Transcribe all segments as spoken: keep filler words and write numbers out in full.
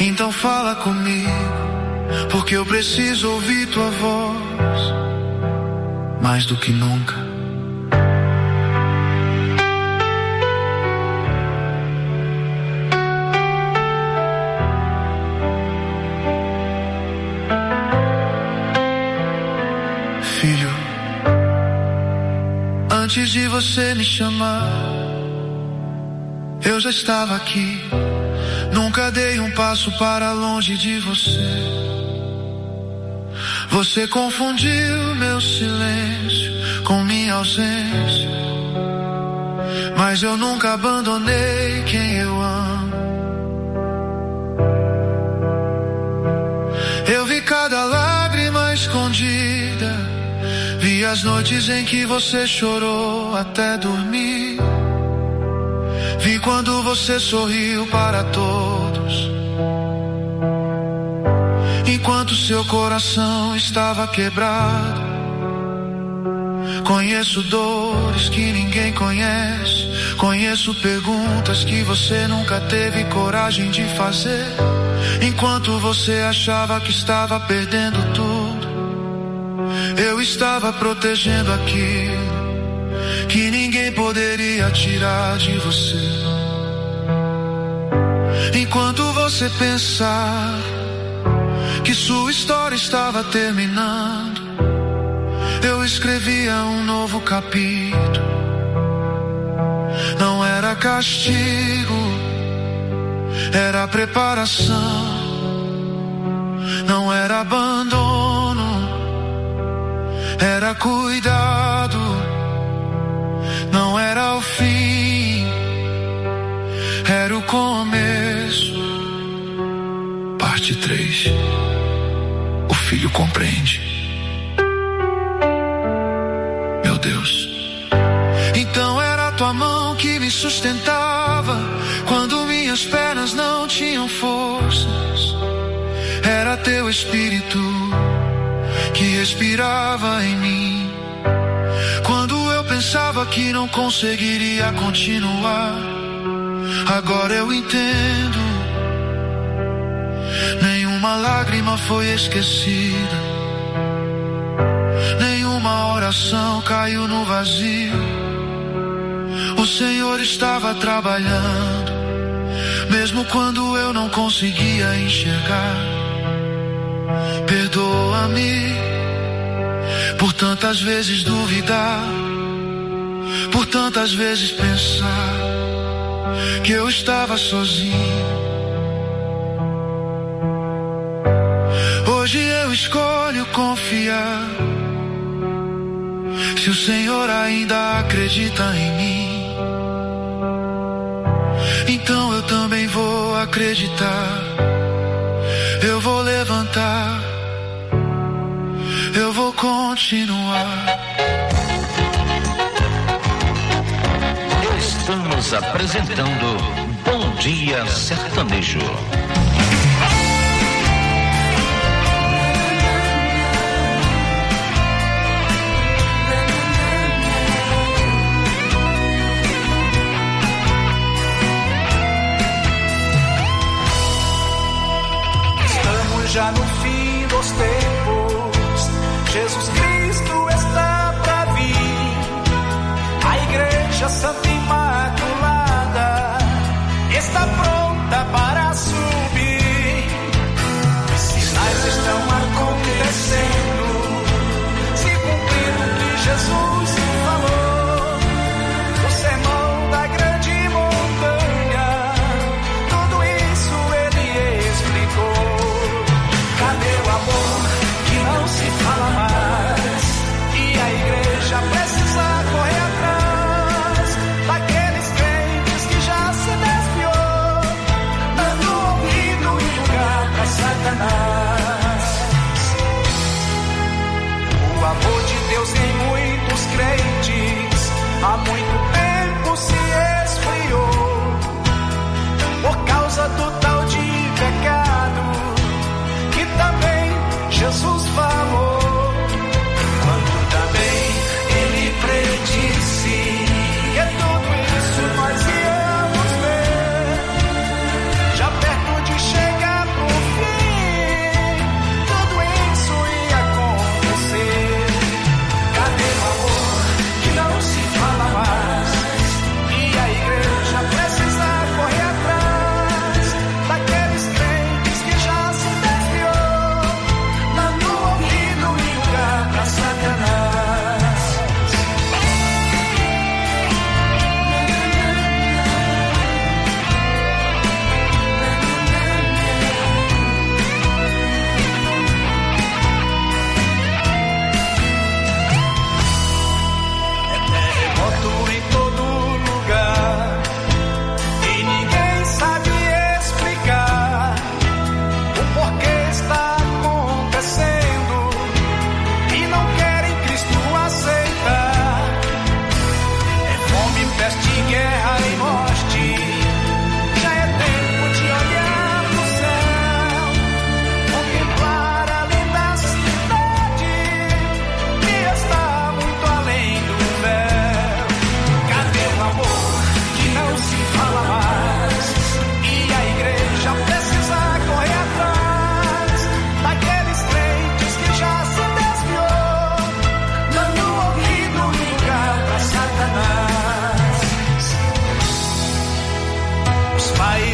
Então fala comigo, porque eu preciso ouvir tua voz mais do que nunca. Filho, antes de você me chamar, eu já estava aqui. Nunca dei um passo para longe de você. Você confundiu meu silêncio com minha ausência, mas eu nunca abandonei quem eu amo. Eu vi cada lágrima escondida, vi as noites em que você chorou até dormir. Vi quando você sorriu para todos, enquanto seu coração estava quebrado. Conheço dores que ninguém conhece, conheço perguntas que você nunca teve coragem de fazer. Enquanto você achava que estava perdendo tudo, eu estava protegendo aquilo que ninguém poderia tirar de você. Enquanto você pensava que sua história estava terminando, eu escrevia um novo capítulo. Não era castigo, era preparação. Não era abandono, era cuidado. Não era o fim, era o começo. Parte três. O filho compreende. Meu Deus. Então era tua mão que me sustentava quando minhas pernas não tinham forças. Era teu espírito que respirava em mim quando eu pensava que não conseguiria continuar. Agora eu entendo. Nenhuma lágrima foi esquecida, nenhuma oração caiu no vazio. O Senhor estava trabalhando, mesmo quando eu não conseguia enxergar. Perdoa-me por tantas vezes duvidar, por tantas vezes pensar que eu estava sozinho. Hoje eu escolho confiar. Se o Senhor ainda acredita em mim, então eu também vou acreditar. Eu vou levantar, eu vou continuar. Estamos apresentando Bom Dia Sertanejo. Estamos já no fim dos tempos, Jesus Cristo está pra vir. A Igreja Santa Imaculada está pronta para subir. Sinais estão acontecendo, se cumprir o que Jesus falou. O sermão da grande montanha, tudo isso ele explicou. Cadê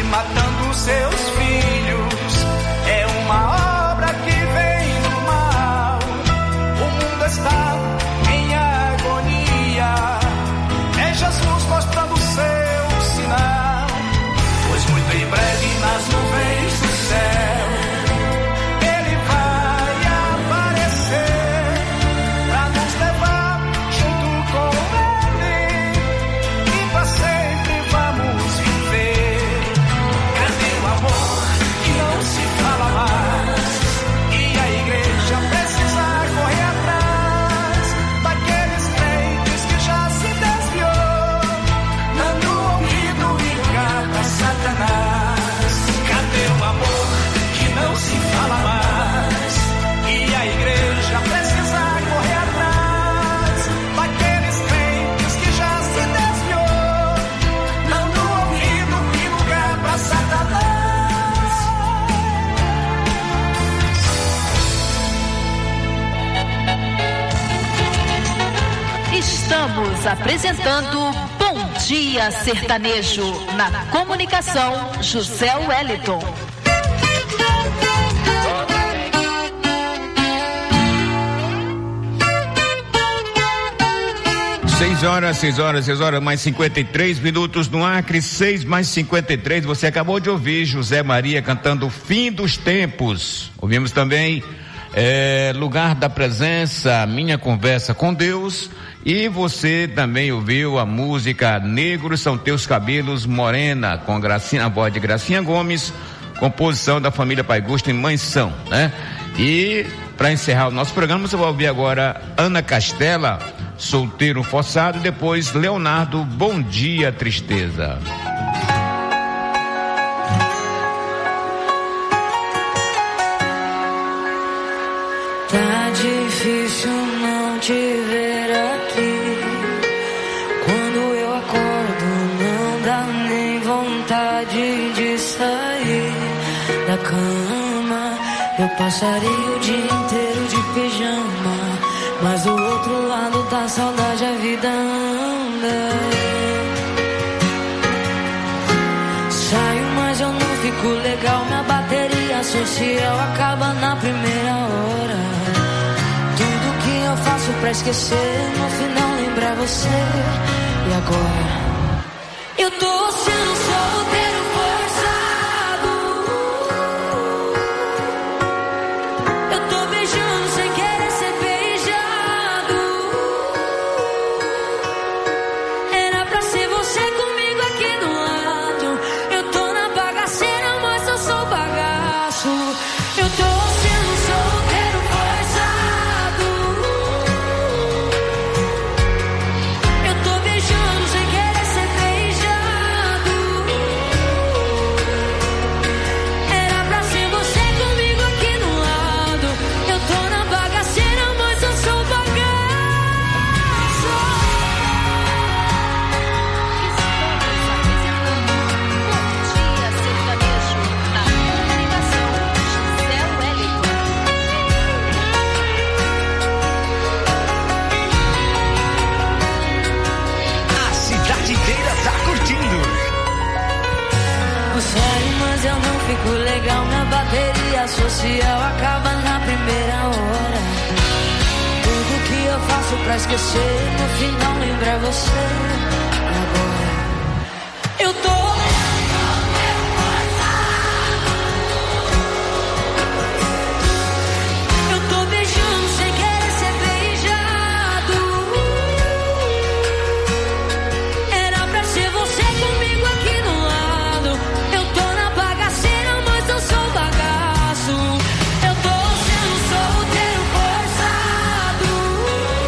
matando seus filhos. É uma obra que vem do mal. O mundo está em agonia. É Jesus mostrando seu sinal. Pois muito em breve nas nuvens do céu Ele vai aparecer pra nos levar junto com Ele e pra sempre vamos viver. Cadê o amor que não se fala mais? E a igreja precisa correr atrás daqueles crentes que já se desviou, dando ouvido e lugar pra Satanás. Cadê o amor que não se fala mais? E a igreja precisa correr atrás daqueles crentes que já se desviou, dando ouvido e lugar pra Satanás. Estamos apresentando Bom Dia Sertanejo. Na comunicação, José Wellington. Seis horas, seis horas, seis horas, mais cinquenta e três minutos no Acre, seis mais cinquenta e três. Você acabou de ouvir José Maria cantando o Fim dos Tempos. Ouvimos também é, Lugar da Presença, Minha Conversa com Deus. E você também ouviu a música Negros São Teus Cabelos, Morena, com Gracinha, a voz de Gracinha Gomes, composição da família Pai Gusto e Mãe São, né? E para encerrar o nosso programa, você vai ouvir agora Ana Castela, Solteiro Forçado, e depois Leonardo, Bom Dia Tristeza. Tá difícil não te ver aqui. Quando eu acordo não dá nem vontade de sair da cama. Eu passaria o dia inteiro de pijama, mas do outro lado da saudade a vida anda. Saio, mas eu não fico legal. Minha bateria social acaba na primeira hora. Tudo que eu faço pra esquecer, no final lembrar você. E agora? Eu tô sendo solteiro forçado. Eu tô beijando sem querer ser beijado. Era pra ser você comigo aqui do lado. Eu tô na bagaceira, mas eu sou bagaço. Eu tô sendo solteiro forçado. Eu tô beijando sem querer ser beijado. Era pra ser você comigo aqui do lado. Eu tô na bagaceira, mas eu sou bagaço. A cidade inteira tá curtindo. Eu saio, mas eu não fico legal. Minha bateria social acaba na primeira hora. Tudo que eu faço pra esquecer, no final lembrar você. Agora eu tô. Eu tô beijando sem querer ser beijado. Era pra ser você comigo aqui do lado. Eu tô na bagaceira, mas eu sou bagaço. Eu tô sendo solteiro forçado.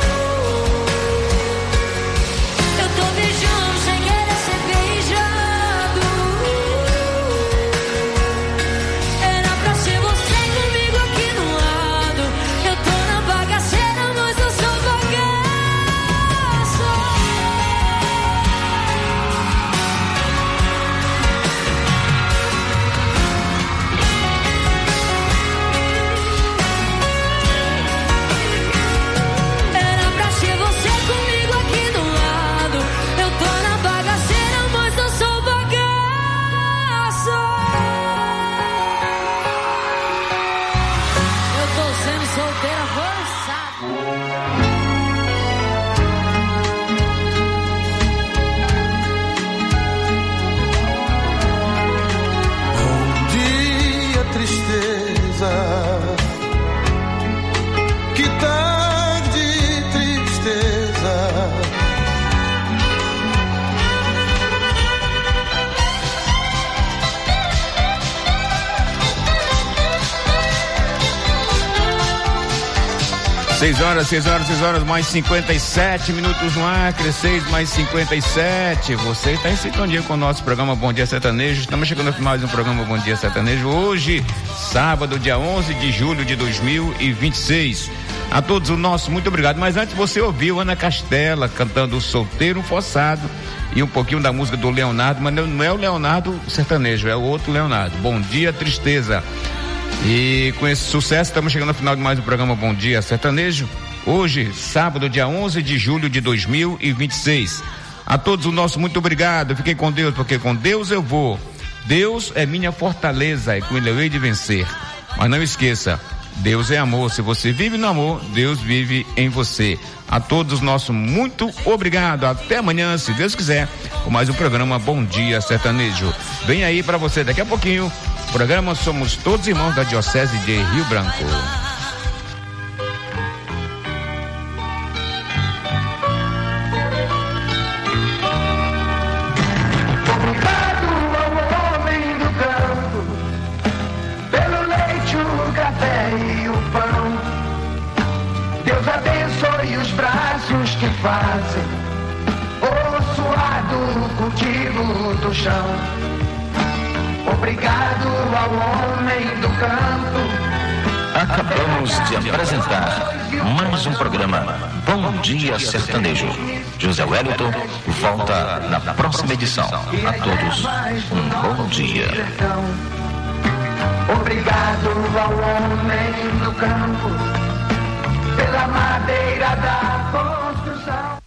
Eu tô beijando sem querer ser beijado. seis horas, seis horas, seis horas, mais cinquenta e sete minutos no Acre, seis mais cinquenta e sete. Você está em sintonia com o nosso programa Bom Dia Sertanejo. Estamos chegando ao final de um programa Bom Dia Sertanejo. Hoje, sábado, dia onze de julho de dois mil e vinte e seis. A todos o nosso muito obrigado. Mas antes você ouviu Ana Castela cantando Solteiro Forçado e um pouquinho da música do Leonardo, mas não é o Leonardo sertanejo, é o outro Leonardo. Bom Dia Tristeza. E com esse sucesso estamos chegando ao final de mais um programa Bom Dia Sertanejo. Hoje, sábado, dia onze de julho de dois mil e vinte e seis. A todos o nosso muito obrigado. Fiquem com Deus, porque com Deus eu vou. Deus é minha fortaleza e com Ele eu hei de vencer. Mas não esqueça, Deus é amor. Se você vive no amor, Deus vive em você. A todos nosso muito obrigado. Até amanhã, se Deus quiser, com mais um programa Bom Dia Sertanejo. Vem aí para você daqui a pouquinho. Programa Somos Todos Irmãos da Diocese de Rio Branco. Obrigado ao homem do campo, pelo leite, o café e o pão. Deus abençoe os braços que fazem o suado cultivo do chão. Obrigado ao homem do campo. Acabamos de apresentar mais um programa Bom Dia Sertanejo. José Wellington volta na próxima edição. A todos um bom dia. Obrigado ao homem do campo pela madeira da construção.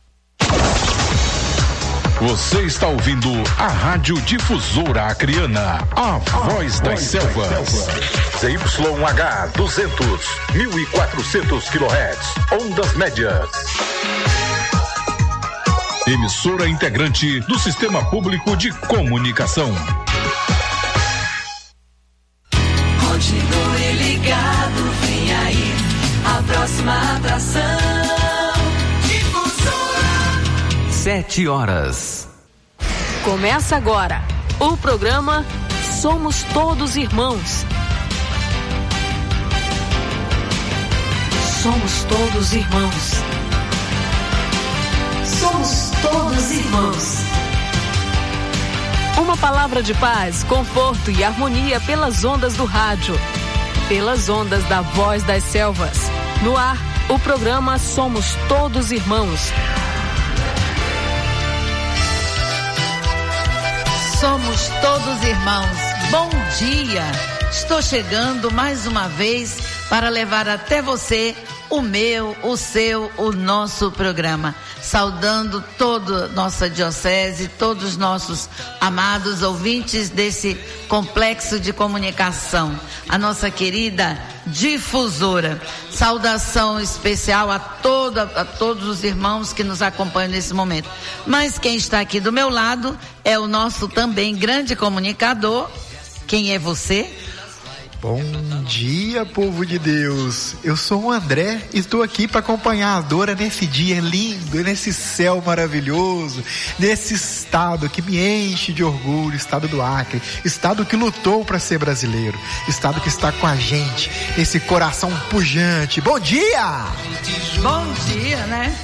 Você está ouvindo a Rádio Difusora Acreana, a voz das selvas. Z Y H duzentos, mil e quatrocentos quilohertz, ondas médias. Emissora integrante do Sistema Público de Comunicação. Continue ligado, vem aí a próxima atração. Sete horas. Começa agora o programa Somos Todos Irmãos. Somos todos irmãos. Somos todos irmãos. Uma palavra de paz, conforto e harmonia pelas ondas do rádio, pelas ondas da Voz das Selvas. No ar, o programa Somos Todos Irmãos. Somos todos irmãos. Bom dia! Estou chegando mais uma vez para levar até você o meu, o seu, o nosso programa. Saudando toda nossa diocese, todos os nossos amados ouvintes desse complexo de comunicação. A nossa querida Difusora. Saudação especial a, toda, a todos os irmãos que nos acompanham nesse momento. Mas quem está aqui do meu lado é o nosso também grande comunicador. Quem é você? Bom dia, povo de Deus. Eu sou o André e estou aqui para acompanhar a Dora nesse dia lindo, nesse céu maravilhoso, nesse estado que me enche de orgulho, estado do Acre, estado que lutou para ser brasileiro, estado que está com a gente, esse coração pujante. Bom dia! Bom dia, né?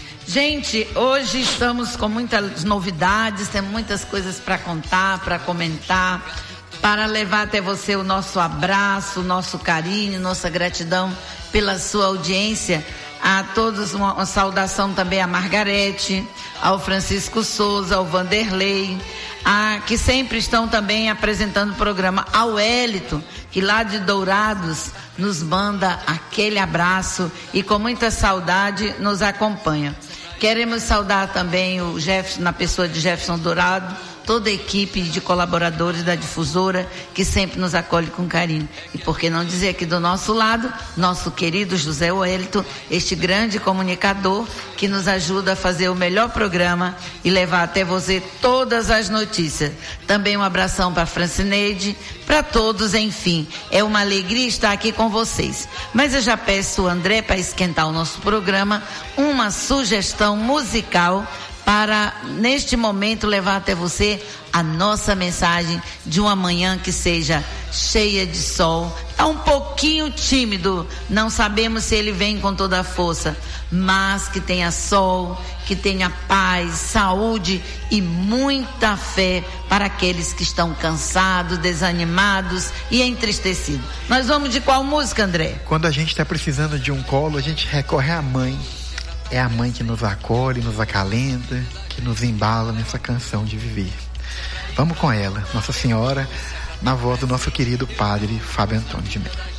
Gente, hoje estamos com muitas novidades, temos muitas coisas para contar, para comentar, para levar até você o nosso abraço, o nosso carinho, nossa gratidão pela sua audiência. A todos uma, uma saudação também a Margarete, ao Francisco Souza, ao Vanderlei, a, que sempre estão também apresentando o programa, ao Wellington, que lá de Dourados nos manda aquele abraço e com muita saudade nos acompanha. Queremos saudar também o Jefferson, na pessoa de Jefferson Dourado, toda a equipe de colaboradores da Difusora que sempre nos acolhe com carinho. E por que não dizer aqui do nosso lado, nosso querido José Wellington, este grande comunicador que nos ajuda a fazer o melhor programa e levar até você todas as notícias. Também um abração para a Francineide, para todos, enfim. É uma alegria estar aqui com vocês. Mas eu já peço o André para esquentar o nosso programa, uma sugestão musical para, neste momento, levar até você a nossa mensagem de uma manhã que seja cheia de sol. Está um pouquinho tímido, não sabemos se ele vem com toda a força, mas que tenha sol, que tenha paz, saúde e muita fé para aqueles que estão cansados, desanimados e entristecidos. Nós vamos de qual música, André? Quando a gente está precisando de um colo, a gente recorre à mãe. É a mãe que nos acolhe, nos acalenta, que nos embala nessa canção de viver. Vamos com ela, Nossa Senhora, na voz do nosso querido padre Fábio Antônio de Mello.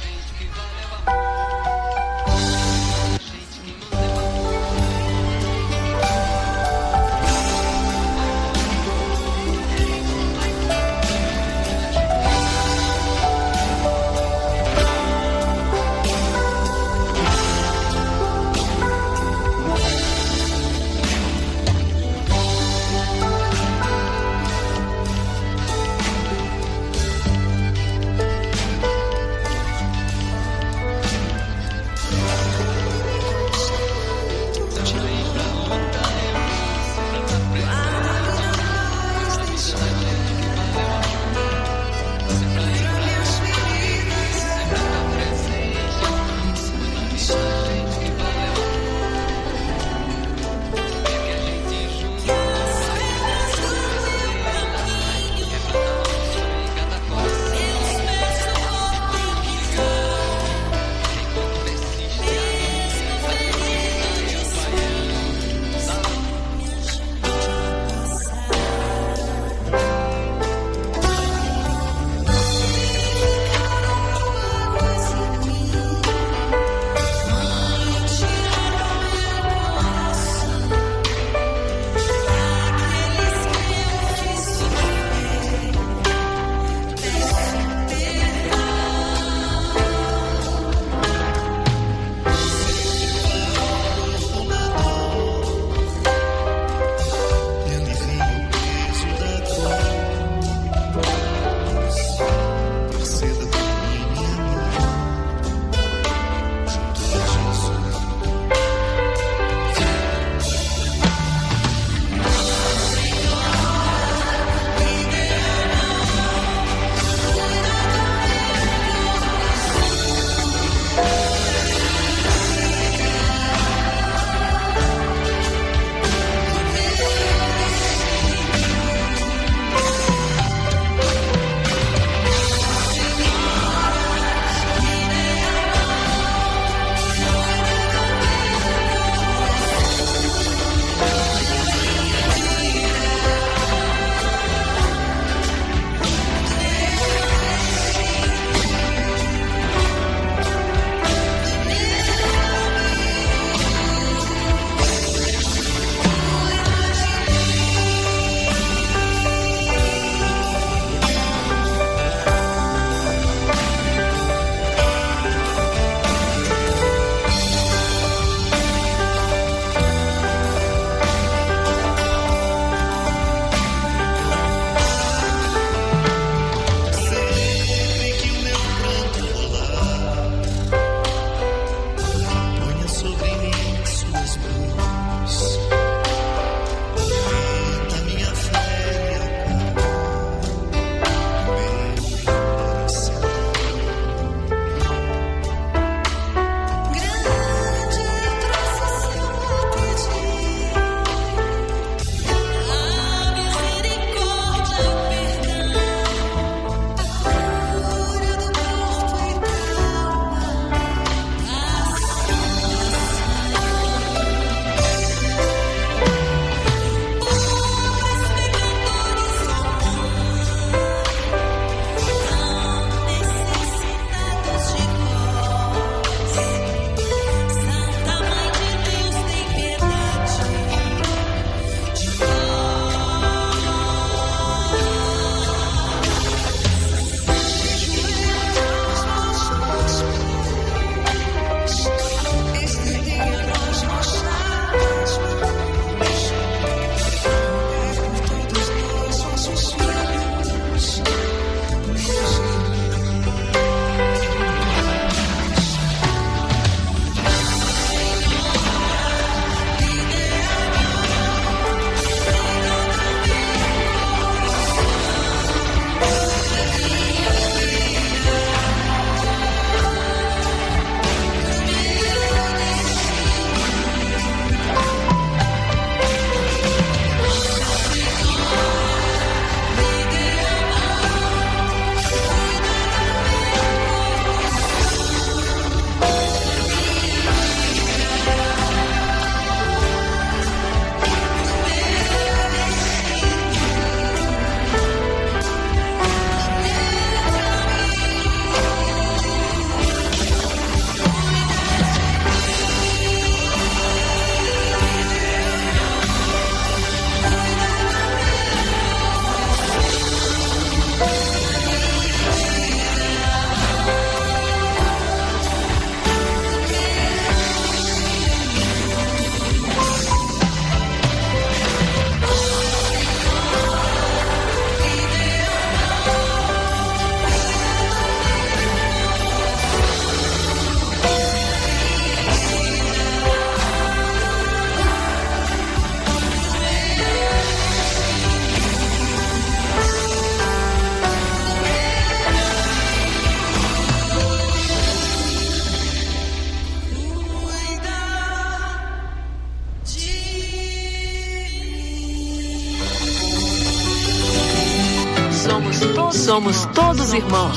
Somos todos irmãos.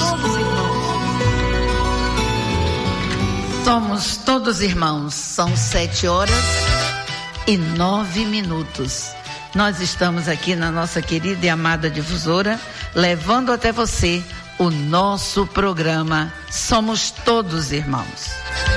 Somos todos irmãos. São sete horas e nove minutos. Nós estamos aqui na nossa querida e amada difusora, levando até você o nosso programa Somos Todos Irmãos.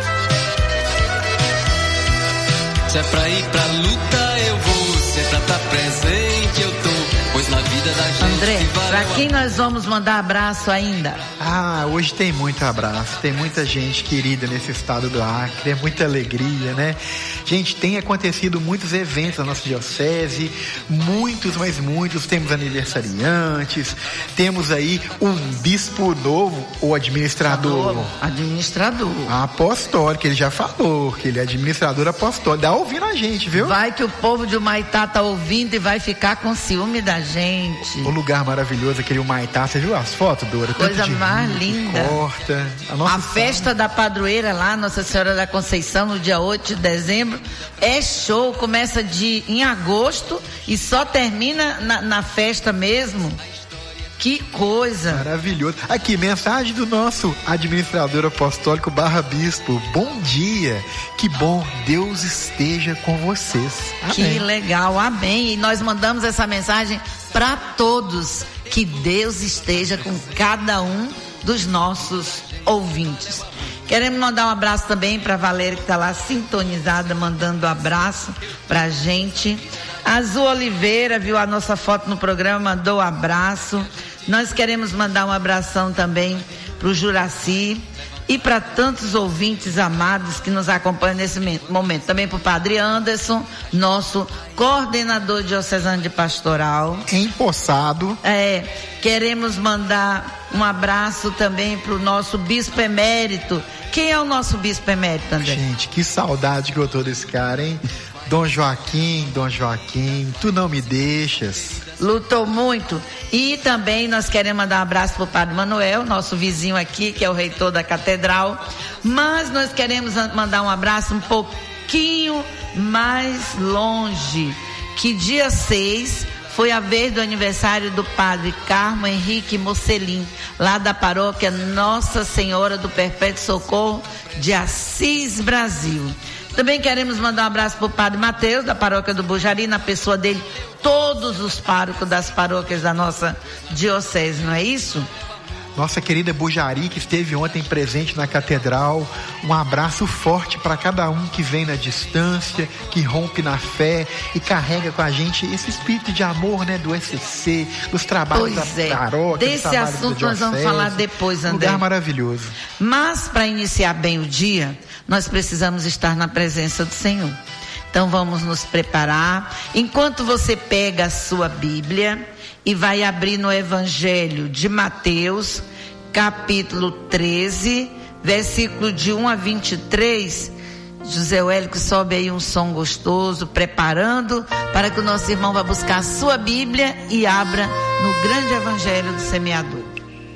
Se é pra ir pra luta eu vou, se é pra estar presente eu tô, pois na vida da gente... André, pra quem nós vamos mandar abraço ainda? Ah, hoje tem muito abraço, tem muita gente querida nesse estado do Acre, é muita alegria, né? Gente, tem acontecido muitos eventos na nossa diocese, muitos, mas muitos, temos aniversariantes, temos aí um bispo novo, o administrador. Administrador. Apostólico, ele já falou que ele é administrador apostólico, dá ouvindo a gente, viu? Vai que o povo de Humaitá tá ouvindo e vai ficar com ciúme da gente. O lugar maravilhoso, aquele Humaitá, você viu as fotos, Dora? Coisa mais linda. Corta. A, nossa a festa da padroeira lá, Nossa Senhora da Conceição, no dia oito de dezembro, é show, começa de, em agosto e só termina na, na festa mesmo. Que coisa. Maravilhoso. Aqui, mensagem do nosso administrador apostólico barra bispo. Bom dia. Que bom, Deus esteja com vocês. Amém. Que legal, amém. E nós mandamos essa mensagem para todos. Que Deus esteja com cada um dos nossos ouvintes. Queremos mandar um abraço também para a Valéria, que está lá sintonizada, mandando um abraço para a gente. A Azul Oliveira viu a nossa foto no programa, mandou um abraço. Nós queremos mandar um abração também para o Juraci e para tantos ouvintes amados que nos acompanham nesse momento. Também para o Padre Anderson, nosso coordenador diocesano de pastoral. Empossado. É, queremos mandar um abraço também para o nosso bispo emérito. Quem é o nosso bispo emérito, André? Gente, que saudade que eu tô desse cara, hein? Dom Joaquim, Dom Joaquim, tu não me deixas. Lutou muito. E também nós queremos mandar um abraço para o Padre Manuel, nosso vizinho aqui, que é o reitor da catedral. Mas nós queremos mandar um abraço um pouquinho mais longe, que dia seis foi a vez do aniversário do Padre Carmo Henrique Mocelin, lá da paróquia Nossa Senhora do Perpétuo Socorro de Assis, Brasil. Também queremos mandar um abraço para o Padre Mateus, da paróquia do Bujari, na pessoa dele, todos os párocos das paróquias da nossa diocese, não é isso? Nossa querida Bujari, que esteve ontem presente na catedral, um abraço forte para cada um que vem na distância, que rompe na fé e carrega com a gente esse espírito de amor, né, do E C C, dos trabalhos pois da é. paróquia, desse assunto nós vamos falar depois, André. Lugar maravilhoso. Mas para iniciar bem o dia, nós precisamos estar na presença do Senhor. Então vamos nos preparar. Enquanto você pega a sua Bíblia e vai abrir no Evangelho de Mateus, capítulo treze, versículo de um a vinte e três. José Wélio, sobe aí um som gostoso, preparando para que o nosso irmão vá buscar a sua Bíblia e abra no grande Evangelho do Semeador.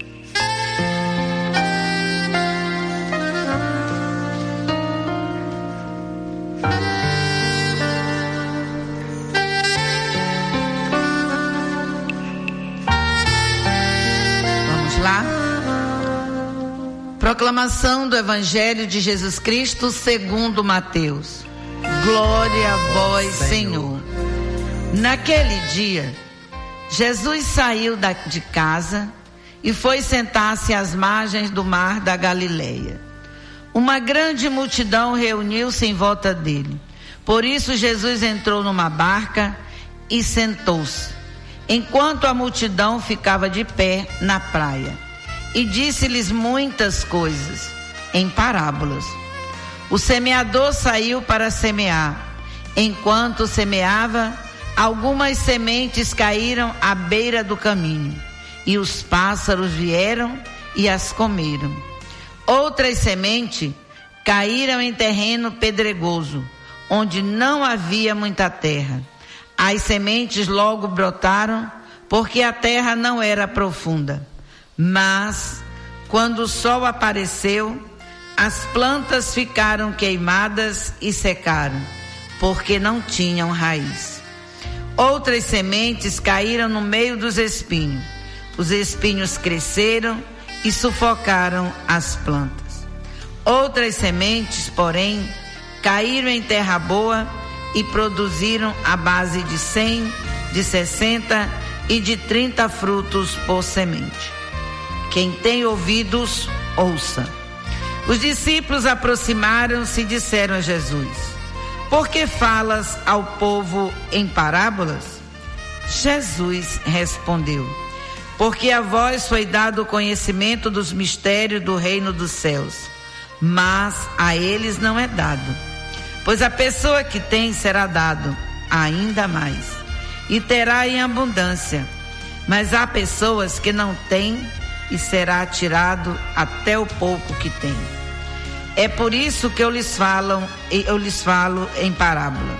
Proclamação do Evangelho de Jesus Cristo segundo Mateus. Glória a vós, Senhor. Naquele dia, Jesus saiu da, de casa e foi sentar-se às margens do mar da Galileia. Uma grande multidão reuniu-se em volta dele. Por isso Jesus entrou numa barca e sentou-se, enquanto a multidão ficava de pé na praia. E disse-lhes muitas coisas, em parábolas. O semeador saiu para semear. Enquanto semeava, algumas sementes caíram à beira do caminho, e os pássaros vieram e as comeram. Outras sementes caíram em terreno pedregoso, onde não havia muita terra. As sementes logo brotaram, porque a terra não era profunda. Mas, quando o sol apareceu, as plantas ficaram queimadas e secaram, porque não tinham raiz. Outras sementes caíram no meio dos espinhos. Os espinhos cresceram e sufocaram as plantas. Outras sementes, porém, caíram em terra boa e produziram a base de cem, de sessenta e de trinta frutos por semente. Quem tem ouvidos, ouça. Os discípulos aproximaram-se e disseram a Jesus: por que falas ao povo em parábolas? Jesus respondeu: porque a vós foi dado o conhecimento dos mistérios do reino dos céus, mas a eles não é dado. Pois a pessoa que tem será dado ainda mais, e terá em abundância. Mas há pessoas que não têm, e será tirado até o pouco que tem. É por isso que eu lhes falo, eu lhes falo em parábola.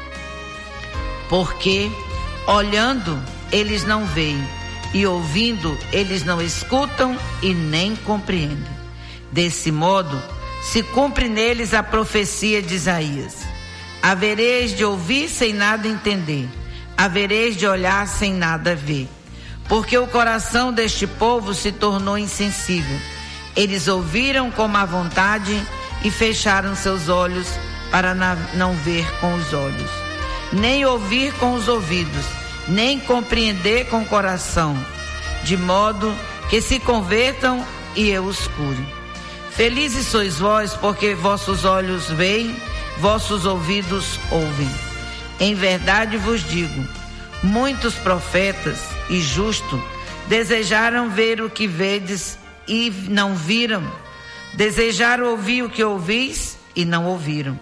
Porque olhando eles não veem, e ouvindo eles não escutam e nem compreendem. Desse modo se cumpre neles a profecia de Isaías: havereis de ouvir sem nada entender, havereis de olhar sem nada ver. Porque o coração deste povo se tornou insensível. Eles ouviram com má vontade e fecharam seus olhos para não ver com os olhos, nem ouvir com os ouvidos, nem compreender com o coração, de modo que se convertam e eu os cure. Felizes sois vós, porque vossos olhos veem, vossos ouvidos ouvem. Em verdade vos digo, muitos profetas e justos desejaram ver o que vedes e não viram, desejaram ouvir o que ouvis e não ouviram.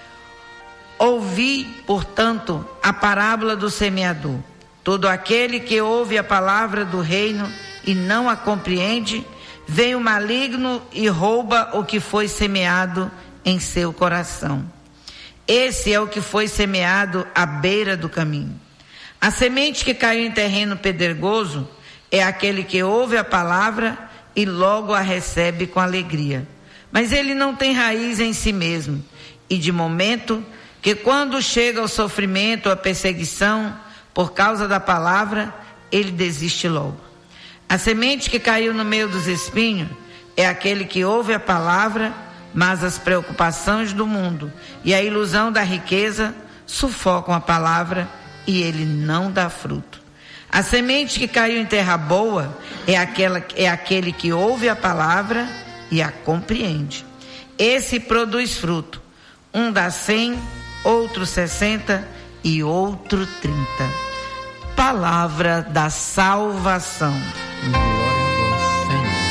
Ouvi, portanto, a parábola do semeador. Todo aquele que ouve a palavra do reino e não a compreende, vem o maligno e rouba o que foi semeado em seu coração. Esse é o que foi semeado à beira do caminho. A semente que caiu em terreno pedregoso é aquele que ouve a palavra e logo a recebe com alegria. Mas ele não tem raiz em si mesmo, e de momento que quando chega o sofrimento, a perseguição, por causa da palavra, ele desiste logo. A semente que caiu no meio dos espinhos é aquele que ouve a palavra, mas as preocupações do mundo e a ilusão da riqueza sufocam a palavra e ele não dá fruto. A semente que caiu em terra boa é, aquela, é aquele que ouve a palavra e a compreende. Esse produz fruto. Um dá cem, outro sessenta e outro trinta. Palavra da salvação. Glória a vós,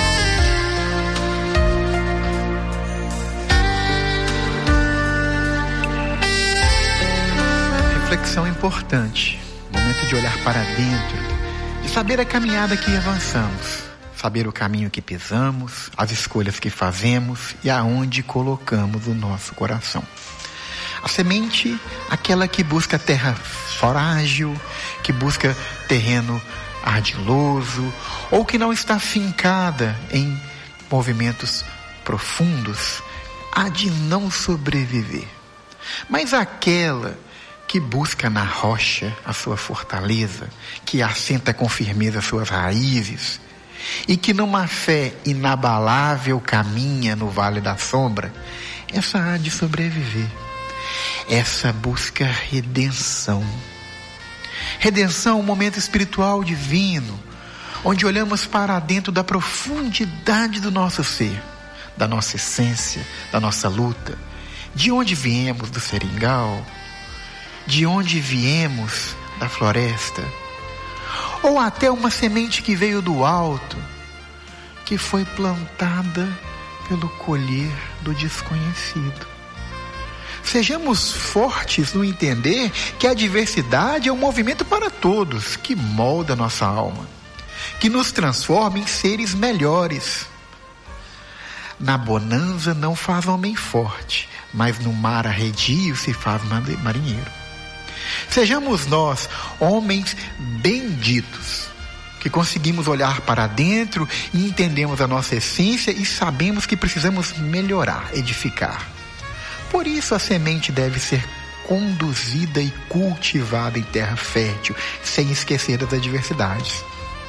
Senhor. Reflexão importante. Momento de olhar para dentro, de saber a caminhada que avançamos, saber o caminho que pisamos, as escolhas que fazemos e aonde colocamos o nosso coração. A semente, aquela que busca terra frágil, que busca terreno ardiloso, ou que não está fincada em movimentos profundos, há de não sobreviver. Mas aquela que busca na rocha a sua fortaleza, que assenta com firmeza suas raízes, e que numa fé inabalável caminha no vale da sombra, essa há de sobreviver. Essa busca redenção. Redenção, um momento espiritual divino, onde olhamos para dentro da profundidade do nosso ser, da nossa essência, da nossa luta. De onde viemos? Do seringal? De onde viemos? Da floresta? Ou até uma semente que veio do alto, que foi plantada pelo colher do desconhecido. Sejamos fortes no entender que a diversidade é um movimento para todos, que molda nossa alma, que nos transforma em seres melhores. Na bonança não faz homem forte, mas no mar arredio se faz marinheiro. Sejamos nós homens benditos, que conseguimos olhar para dentro e entendemos a nossa essência e sabemos que precisamos melhorar, edificar. Por isso a semente deve ser conduzida e cultivada em terra fértil, sem esquecer das adversidades.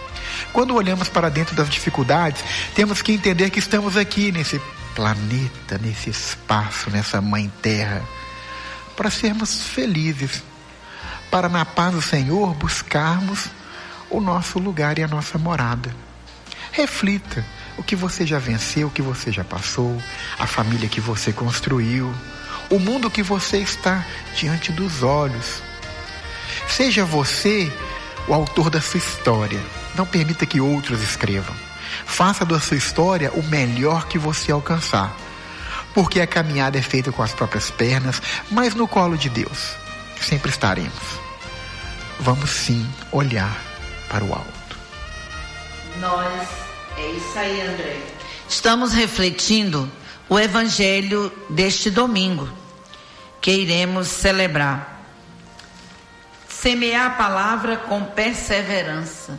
Quando olhamos para dentro das dificuldades, temos que entender que estamos aqui nesse planeta, nesse espaço, nessa mãe terra, para sermos felizes, para na paz do Senhor buscarmos o nosso lugar e a nossa morada. Reflita o que você já venceu, o que você já passou, a família que você construiu, o mundo que você está diante dos olhos. Seja você o autor da sua história. Não permita que outros escrevam. Faça da sua história o melhor que você alcançar. Porque a caminhada é feita com as próprias pernas, mas no colo de Deus sempre estaremos. Vamos sim olhar para o alto. Nós, é isso aí, André. Estamos refletindo o evangelho deste domingo, que iremos celebrar. Semear a palavra com perseverança.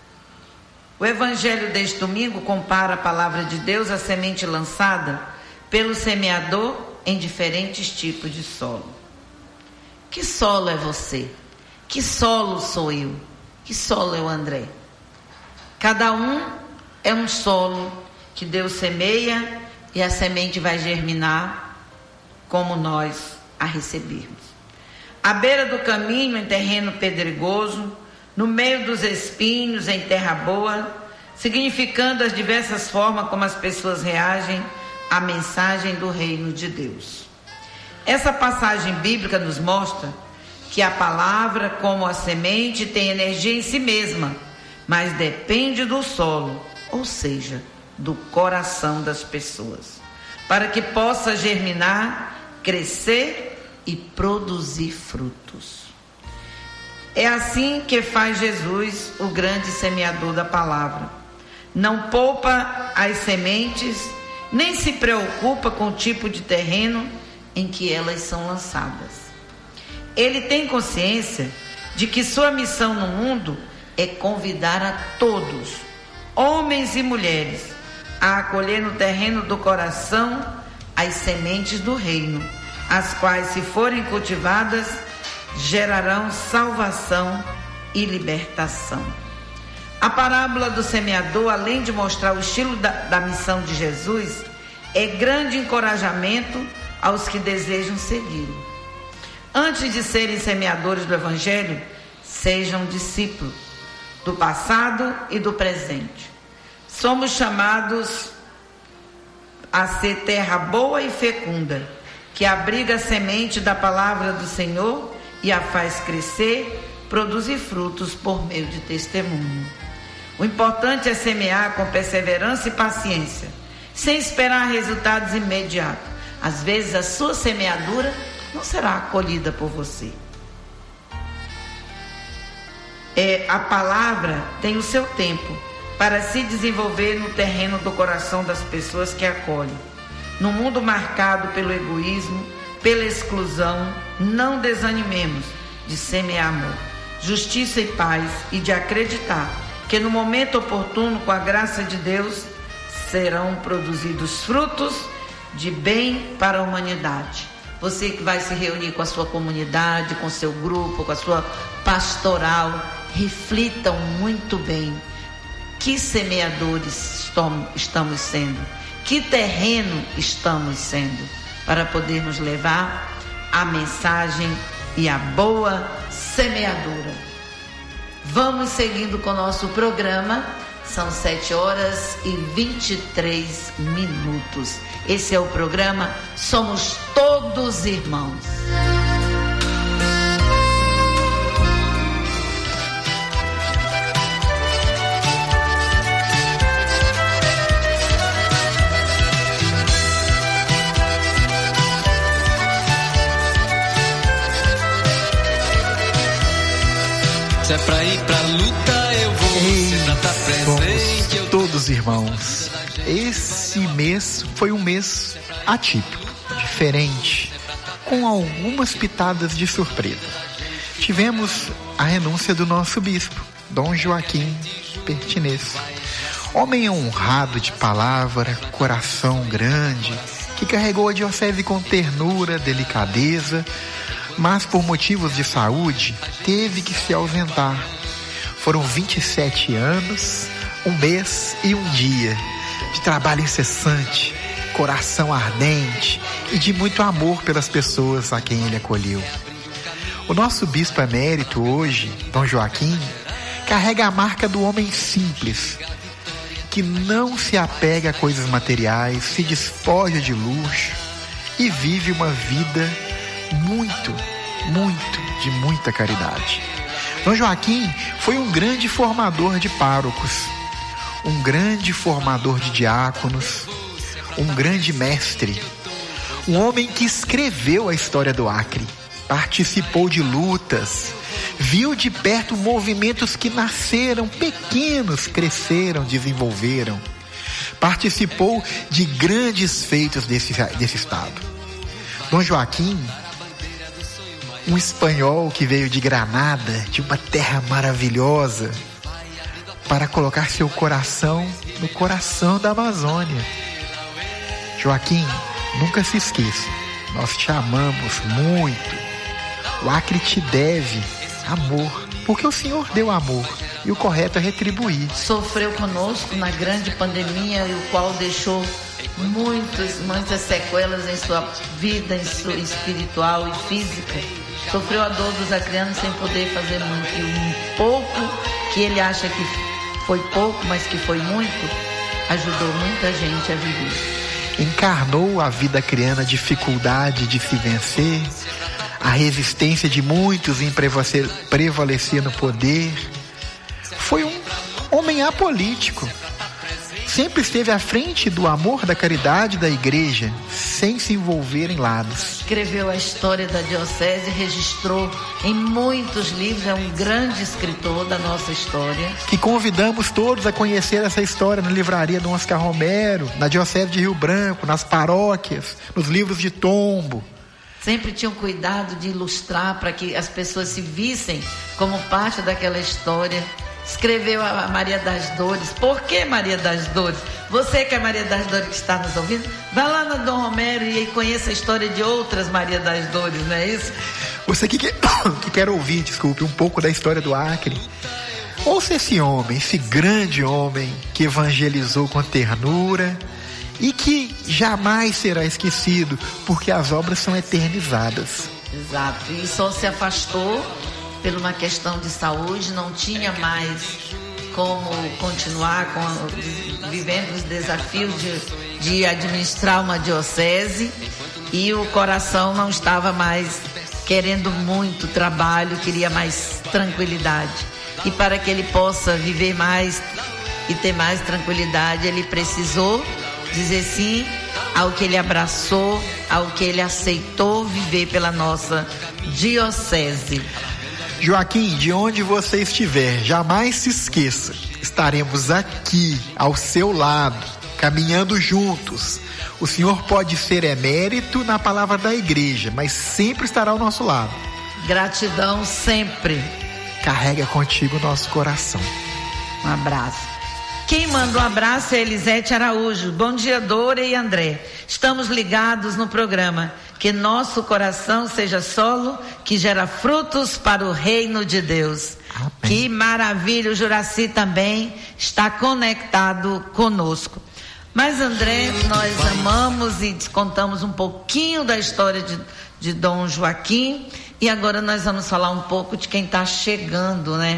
O evangelho deste domingo compara a palavra de Deus à semente lançada pelo semeador em diferentes tipos de solo. Que solo é você? Que solo sou eu? Que solo é o André? Cada um é um solo que Deus semeia e a semente vai germinar como nós a recebermos. À beira do caminho, em terreno pedregoso, no meio dos espinhos, em terra boa, significando as diversas formas como as pessoas reagem à mensagem do reino de Deus. Essa passagem bíblica nos mostra que a palavra, como a semente, tem energia em si mesma, mas depende do solo, ou seja, do coração das pessoas, para que possa germinar, crescer e produzir frutos. É assim que faz Jesus, o grande semeador da palavra. Não poupa as sementes, nem se preocupa com o tipo de terreno em que elas são lançadas. Ele tem consciência de que sua missão no mundo é convidar a todos, homens e mulheres, a acolher no terreno do coração as sementes do reino, as quais, se forem cultivadas, gerarão salvação e libertação. A parábola do semeador, além de mostrar o estilo da, da missão de Jesus, é grande encorajamento aos que desejam segui-lo. Antes de serem semeadores do Evangelho, sejam discípulos do passado e do presente. Somos chamados a ser terra boa e fecunda, que abriga a semente da palavra do Senhor e a faz crescer, produzir frutos por meio de testemunho. O importante é semear com perseverança e paciência, sem esperar resultados imediatos. Às vezes a sua semeadura não será acolhida por você. É, a palavra tem o seu tempo para se desenvolver no terreno do coração das pessoas que acolhem. No mundo marcado pelo egoísmo, pela exclusão, não desanimemos de semear amor, justiça e paz, e de acreditar que no momento oportuno, com a graça de Deus, serão produzidos frutos de bem para a humanidade. Você que vai se reunir com a sua comunidade, com seu grupo, com a sua pastoral, reflitam muito bem que semeadores estamos sendo, que terreno estamos sendo, para podermos levar a mensagem e a boa semeadura. Vamos seguindo com o nosso programa. São sete horas e vinte e três minutos. Esse é o programa Somos Todos Irmãos. Se é pra ir pra luta, eu vou. Ei, Se pra tá presente, eu todos irmãos. Esse mês foi um mês atípico, diferente, com algumas pitadas de surpresa. Tivemos a renúncia do nosso bispo, Dom Joaquim Pertinez. Homem honrado de palavra, coração grande, que carregou a diocese com ternura, delicadeza, mas por motivos de saúde teve que se ausentar. Foram vinte e sete anos, um mês e um dia de trabalho incessante, coração ardente e de muito amor pelas pessoas a quem ele acolheu. O nosso bispo emérito hoje, Dom Joaquim, carrega a marca do homem simples, que não se apega a coisas materiais, se despoja de luxo e vive uma vida muito, muito, de muita caridade. Dom Joaquim foi um grande formador de párocos, um grande formador de diáconos, um grande mestre, um homem que escreveu a história do Acre, participou de lutas, viu de perto movimentos que nasceram pequenos, cresceram, desenvolveram, participou de grandes feitos desse, desse estado. Dom Joaquim, um espanhol que veio de Granada, de uma terra maravilhosa, para colocar seu coração no coração da Amazônia. Joaquim, nunca se esqueça, nós te amamos muito. O Acre te deve amor, porque o Senhor deu amor e o correto é retribuir. Sofreu conosco na grande pandemia, o qual deixou muitos, muitas sequelas em sua vida, em sua espiritual e física. Sofreu a dor dos acreanos sem poder fazer muito. E um pouco que ele acha que foi pouco, mas que foi muito, ajudou muita gente a viver. Encarnou a vida acreana, a dificuldade de se vencer, a resistência de muitos em prevalecer, prevalecer no poder. Foi um homem apolítico. Sempre esteve à frente do amor, da caridade da igreja, sem se envolver em lados. Escreveu a história da diocese, registrou em muitos livros, é um grande escritor da nossa história. Que convidamos todos a conhecer essa história na livraria do Oscar Romero, na diocese de Rio Branco, nas paróquias, nos livros de tombo. Sempre tinham cuidado de ilustrar para que as pessoas se vissem como parte daquela história. Escreveu a Maria das Dores. Por que Maria das Dores? Você que é Maria das Dores que está nos ouvindo, vai lá no Dom Romero e conheça a história de outras Maria das Dores, não é isso? Você que quer, que quer ouvir, desculpe, um pouco da história do Acre, ouça esse homem, esse grande homem que evangelizou com ternura e que jamais será esquecido, porque as obras são eternizadas. Exato, e só se afastou por uma questão de saúde, não tinha mais como continuar com, vivendo os desafios de, de administrar uma diocese, e o coração não estava mais querendo muito trabalho, queria mais tranquilidade. E para que ele possa viver mais e ter mais tranquilidade, ele precisou dizer sim ao que ele abraçou, ao que ele aceitou viver pela nossa diocese. Joaquim, de onde você estiver, jamais se esqueça, estaremos aqui ao seu lado, caminhando juntos. O Senhor pode ser emérito na palavra da igreja, mas sempre estará ao nosso lado. Gratidão sempre. Carrega contigo o nosso coração. Um abraço. Quem manda um abraço é Elisete Araújo. Bom dia, Dora e André. Estamos ligados no programa. Que nosso coração seja solo que gera frutos para o reino de Deus. Amém. Que maravilha, o Juraci também está conectado conosco. Mas André, nós amamos e contamos um pouquinho da história de, de Dom Joaquim, e agora nós vamos falar um pouco de quem está chegando, né?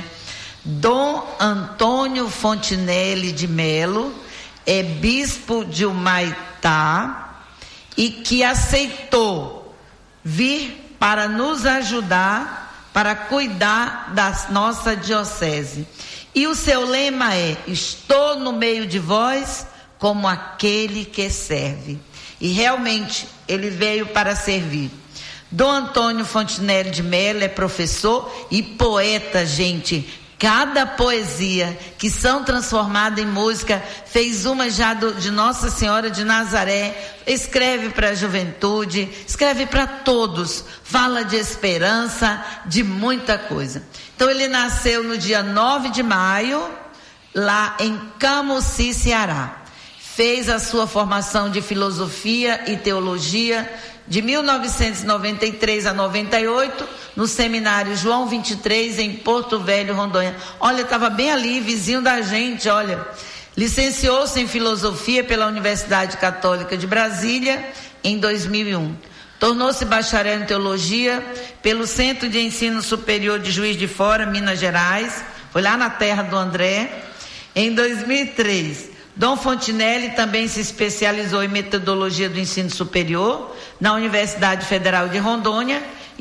Dom Antônio Fontinelli de Melo é bispo de Humaitá e que aceitou vir para nos ajudar, para cuidar da nossa diocese. E o seu lema é: estou no meio de vós como aquele que serve. E realmente ele veio para servir. Dom Antônio Fontinelli de Melo é professor e poeta, gente. Cada poesia que são transformadas em música, fez uma já do, de Nossa Senhora de Nazaré, escreve para a juventude, escreve para todos, fala de esperança, de muita coisa. Então ele nasceu no dia nove de maio, lá em Camucí, Ceará. Fez a sua formação de filosofia e teologia de mil novecentos e noventa e três a noventa e oito no seminário João vinte e três em Porto Velho, Rondônia. Olha, estava bem ali, vizinho da gente, olha. Licenciou-se em filosofia pela Universidade Católica de Brasília em dois mil e um. Tornou-se bacharel em teologia pelo Centro de Ensino Superior de Juiz de Fora, Minas Gerais. Foi lá na terra do André. Em dois mil e três, Dom Fontinelli também se especializou em metodologia do ensino superior na Universidade Federal de Rondônia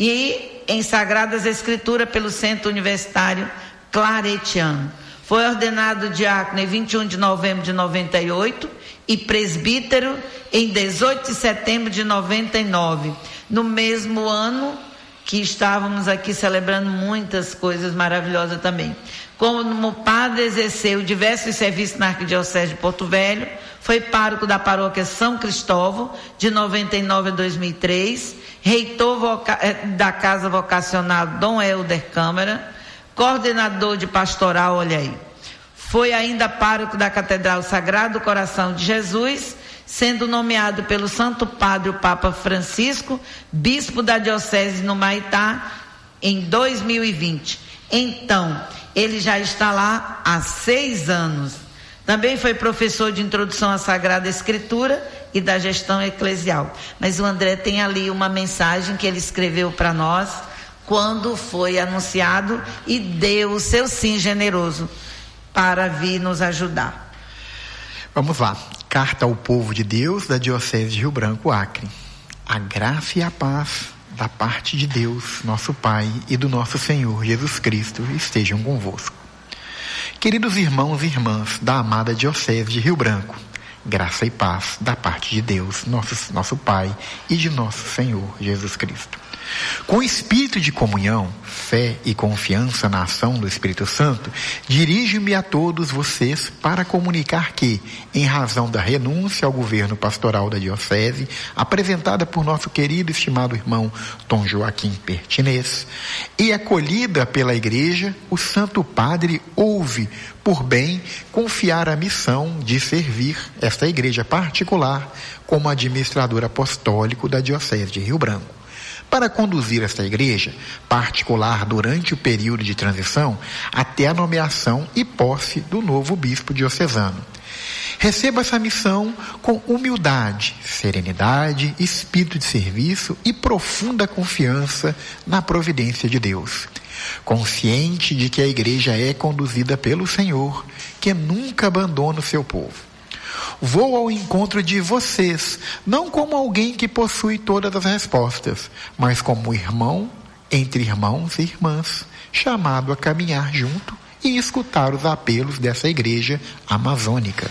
e em Sagradas Escrituras pelo Centro Universitário Claretiano. Foi ordenado diácono em vinte e um de novembro de noventa e oito e presbítero em dezoito de setembro de noventa e nove. No mesmo ano que estávamos aqui celebrando muitas coisas maravilhosas também. Como padre, exerceu diversos serviços na Arquidiocese de Porto Velho, foi pároco da paróquia São Cristóvão, de noventa e nove a dois mil e três, reitor voca- da Casa Vocacional Dom Helder Câmara, coordenador de pastoral, olha aí. Foi ainda pároco da Catedral Sagrado Coração de Jesus, sendo nomeado pelo Santo Padre o Papa Francisco, bispo da Diocese no Maitá, em dois mil e vinte. Então, ele já está lá há seis anos. Também foi professor de introdução à Sagrada Escritura e da gestão eclesial. Mas o André tem ali uma mensagem que ele escreveu para nós quando foi anunciado e deu o seu sim generoso para vir nos ajudar. Vamos lá. Carta ao povo de Deus da Diocese de Rio Branco, Acre. A graça e a paz da parte de Deus, nosso Pai, e do nosso Senhor Jesus Cristo estejam convosco. Queridos irmãos e irmãs da amada Diocese de Rio Branco, graça e paz da parte de Deus, nosso, nosso Pai, e de nosso Senhor Jesus Cristo. Com espírito de comunhão, fé e confiança na ação do Espírito Santo, dirijo-me a todos vocês para comunicar que, em razão da renúncia ao governo pastoral da Diocese, apresentada por nosso querido e estimado irmão Dom Joaquim Pertinez, e acolhida pela Igreja, o Santo Padre ouve por bem confiar a missão de servir esta Igreja particular como administrador apostólico da Diocese de Rio Branco. Para conduzir esta igreja particular durante o período de transição até a nomeação e posse do novo bispo diocesano. Receba essa missão com humildade, serenidade, espírito de serviço e profunda confiança na providência de Deus. Consciente de que a igreja é conduzida pelo Senhor, que nunca abandona o seu povo. Vou ao encontro de vocês, não como alguém que possui todas as respostas, mas como irmão entre irmãos e irmãs, chamado a caminhar junto e escutar os apelos dessa igreja amazônica.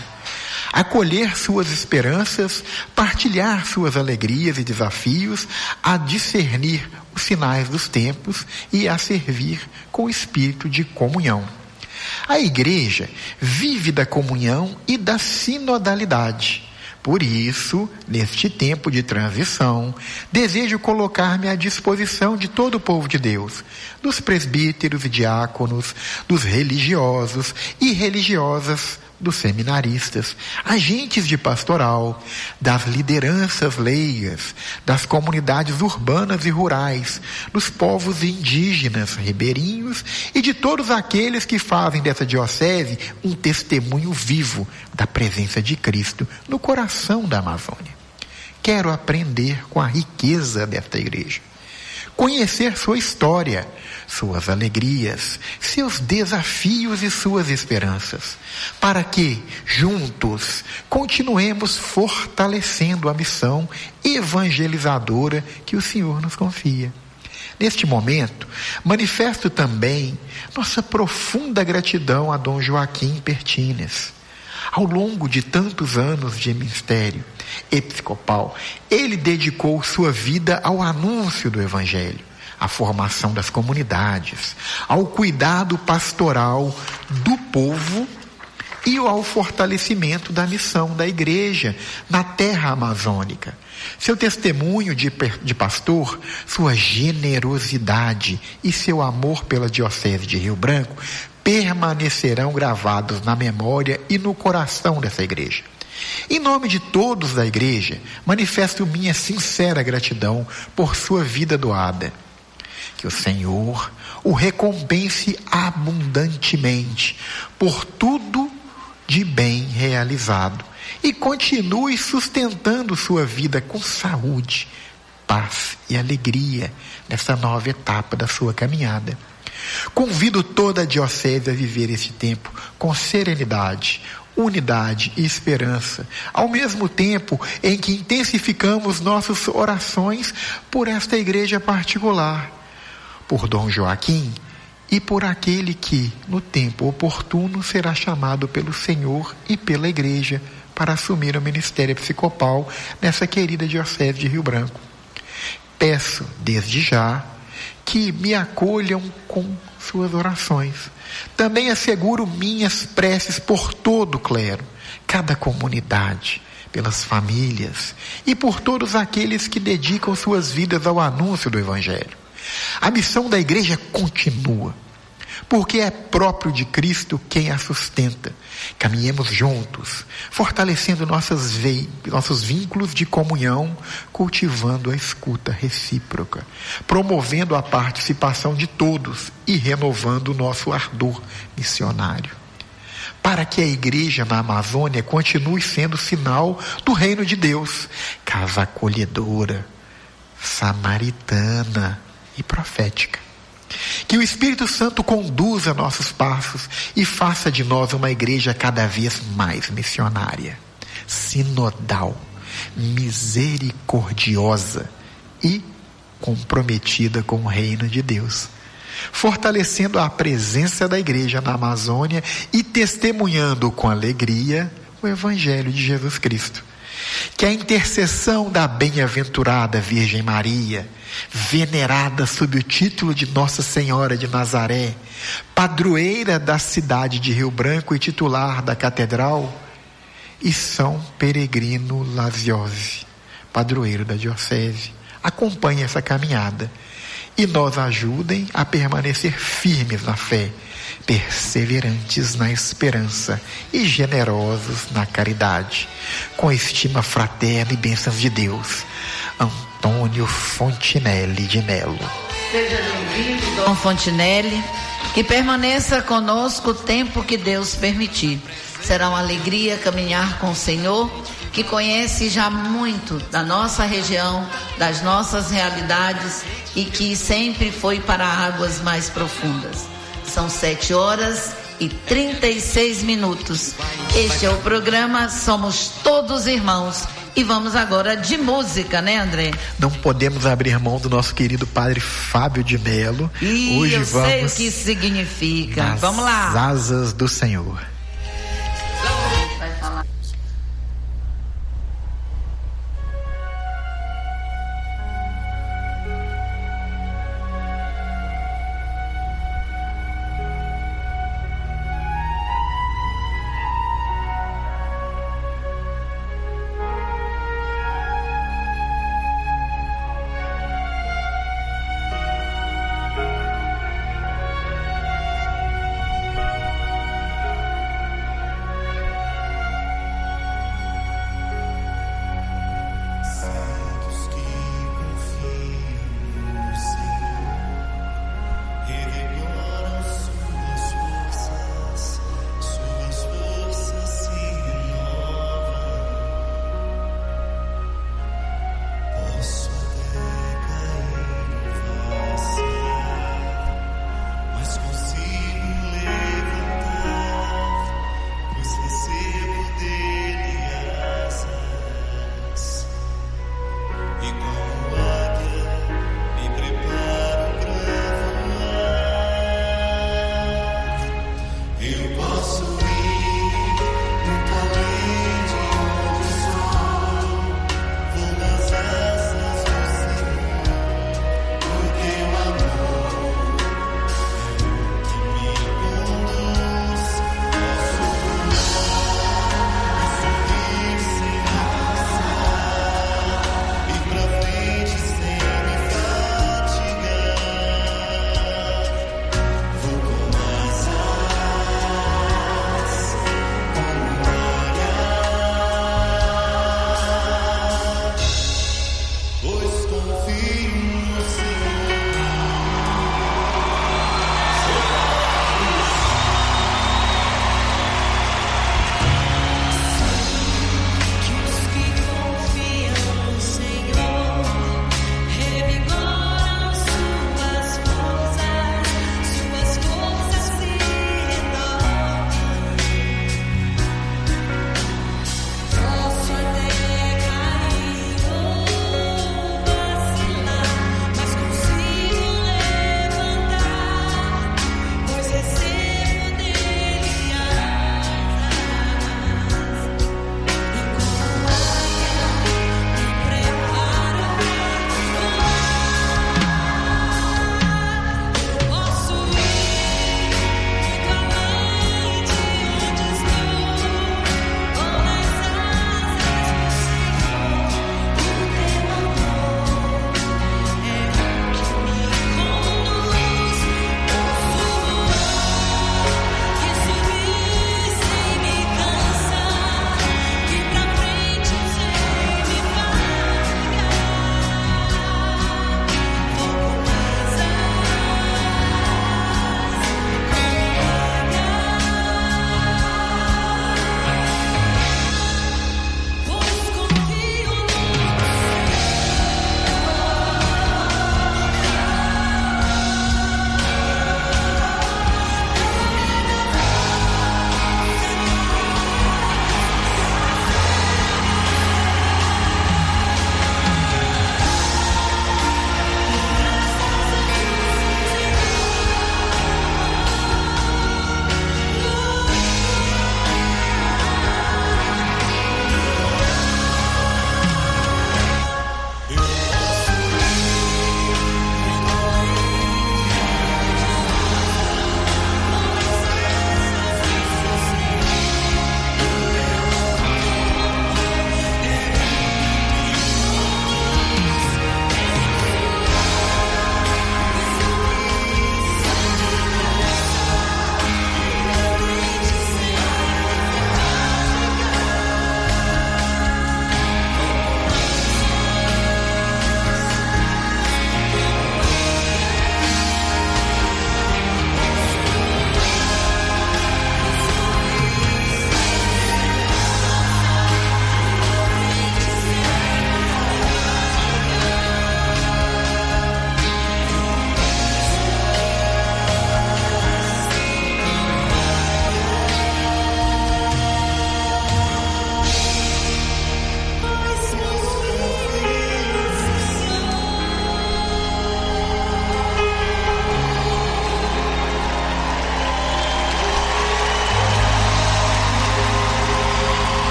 Acolher suas esperanças, partilhar suas alegrias e desafios, a discernir os sinais dos tempos e a servir com espírito de comunhão. A igreja vive da comunhão e da sinodalidade. Por isso, neste tempo de transição, desejo colocar-me à disposição de todo o povo de Deus, dos presbíteros e diáconos, dos religiosos e religiosas, dos seminaristas, agentes de pastoral, das lideranças leigas, das comunidades urbanas e rurais, dos povos indígenas, ribeirinhos e de todos aqueles que fazem dessa diocese um testemunho vivo da presença de Cristo no coração da Amazônia. Quero aprender com a riqueza desta igreja, conhecer sua história, suas alegrias, seus desafios e suas esperanças, para que, juntos, continuemos fortalecendo a missão evangelizadora que o Senhor nos confia. Neste momento, manifesto também nossa profunda gratidão a Dom Joaquim Pertinez. Ao longo de tantos anos de ministério episcopal, ele dedicou sua vida ao anúncio do Evangelho, à formação das comunidades, ao cuidado pastoral do povo e ao fortalecimento da missão da igreja na terra amazônica. Seu testemunho de, de pastor, sua generosidade e seu amor pela Diocese de Rio Branco permanecerão gravados na memória e no coração dessa igreja. Em nome de todos da igreja, manifesto minha sincera gratidão por sua vida doada. Que o Senhor o recompense abundantemente por tudo de bem realizado e continue sustentando sua vida com saúde, paz e alegria nessa nova etapa da sua caminhada. Convido toda a diocese a viver esse tempo com serenidade, unidade e esperança, ao mesmo tempo em que intensificamos nossas orações por esta igreja particular, por Dom Joaquim e por aquele que, no tempo oportuno, será chamado pelo Senhor e pela igreja para assumir o ministério episcopal nessa querida diocese de Rio Branco. Peço, desde já, que me acolham com suas orações. Também asseguro minhas preces por todo o clero, cada comunidade, pelas famílias e por todos aqueles que dedicam suas vidas ao anúncio do Evangelho. A missão da igreja continua, porque é próprio de Cristo quem a sustenta. Caminhemos juntos, fortalecendo nossas ve- nossos vínculos de comunhão, cultivando a escuta recíproca, promovendo a participação de todos e renovando o nosso ardor missionário. Para que a igreja na Amazônia continue sendo sinal do reino de Deus, casa acolhedora, samaritana e profética. Que o Espírito Santo conduza nossos passos e faça de nós uma igreja cada vez mais missionária, sinodal, misericordiosa e comprometida com o reino de Deus, fortalecendo a presença da igreja na Amazônia e testemunhando com alegria o Evangelho de Jesus Cristo. Que a intercessão da bem-aventurada Virgem Maria, venerada sob o título de Nossa Senhora de Nazaré, padroeira da cidade de Rio Branco e titular da catedral, e São Peregrino Laziose, padroeiro da diocese, acompanhe essa caminhada e nos ajudem a permanecer firmes na fé, perseverantes na esperança e generosos na caridade, com estima fraterna e bênçãos de Deus. Antônio Fontinelli de Melo. Seja bem-vindo, Dom Fontinelli, que permaneça conosco o tempo que Deus permitir. Será uma alegria caminhar com o Senhor, que conhece já muito da nossa região, das nossas realidades e que sempre foi para águas mais profundas. São sete horas e trinta e seis minutos. Este é o programa Somos Todos Irmãos. E vamos agora de música, né, André? Não podemos abrir mão do nosso querido padre Fábio de Melo. E hoje eu vamos sei o que isso significa. nas Vamos lá. asas do Senhor. Vai falar.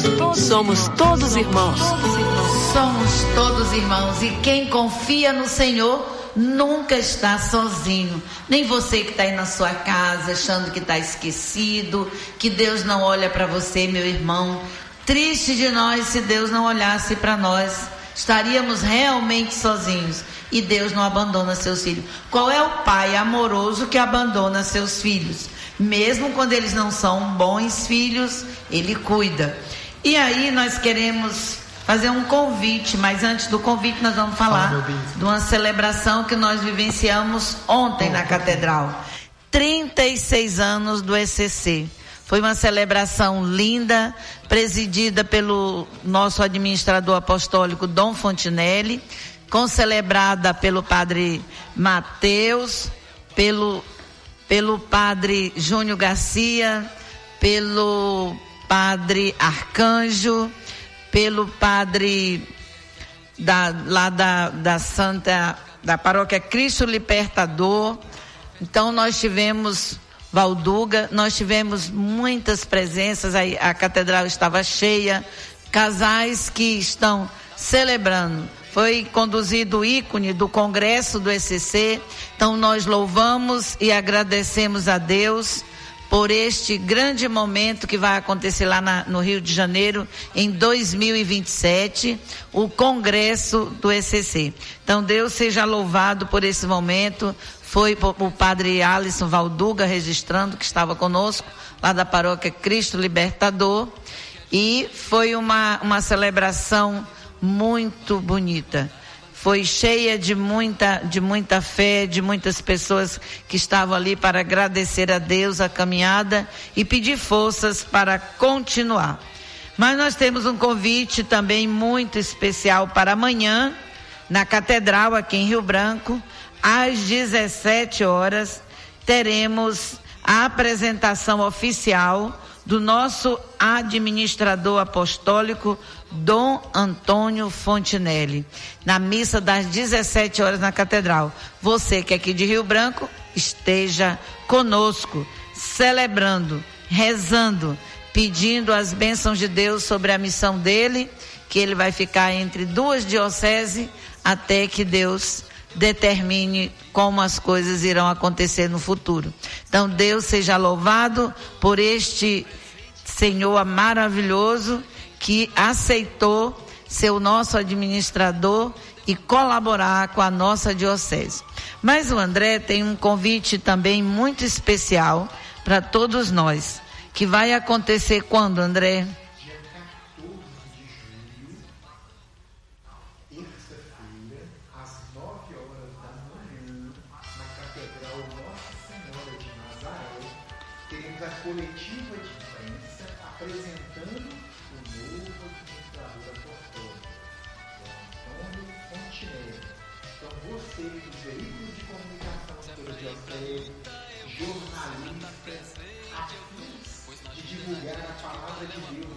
Somos todos irmãos. Somos todos irmãos. E quem confia no Senhor nunca está sozinho. Nem você que está aí na sua casa achando que está esquecido, que Deus não olha para você, meu irmão. Triste de nós se Deus não olhasse para nós. Estaríamos realmente sozinhos. E Deus não abandona seus filhos. Qual é o pai amoroso que abandona seus filhos? Mesmo quando eles não são bons filhos, ele cuida. E aí nós queremos fazer um convite, mas antes do convite nós vamos falar de uma celebração que nós vivenciamos ontem na Catedral. trinta e seis anos do E C C. Foi uma celebração linda, presidida pelo nosso administrador apostólico Dom Fontinelli, concelebrada pelo padre Mateus, pelo, pelo padre Júnior Garcia, pelo padre Arcanjo, pelo padre da, lá da, da Santa, da paróquia Cristo Libertador. Então nós tivemos Valduga, nós tivemos muitas presenças, a, a catedral estava cheia, casais que estão celebrando. Foi conduzido o ícone do Congresso do E C C, então nós louvamos e agradecemos a Deus por este grande momento que vai acontecer lá na, no Rio de Janeiro em dois mil e vinte e sete, o Congresso do E C C. Então Deus seja louvado por esse momento. Foi o padre Alisson Valduga registrando, que estava conosco lá da paróquia Cristo Libertador, e foi uma, uma celebração muito bonita. Foi cheia de muita, de muita fé, de muitas pessoas que estavam ali para agradecer a Deus a caminhada e pedir forças para continuar. Mas nós temos um convite também muito especial para amanhã, na Catedral, aqui em Rio Branco, às dezessete horas, teremos a apresentação oficial do nosso administrador apostólico, Dom Antônio Fontinelli, na missa das dezessete horas na Catedral. Você que é aqui de Rio Branco, esteja conosco, celebrando, rezando, pedindo as bênçãos de Deus sobre a missão dele, que ele vai ficar entre duas dioceses até que Deus determine como as coisas irão acontecer no futuro. Então Deus seja louvado por este Senhor maravilhoso que aceitou ser o nosso administrador e colaborar com a nossa diocese. Mas o André tem um convite também muito especial para todos nós, que vai acontecer quando, André? Coletiva de imprensa apresentando o novo administrador apostólico, Antônio Fontinelli. Então você, dos veículos de comunicação pela diocese, jornalistas, afins de divulgar a palavra de Deus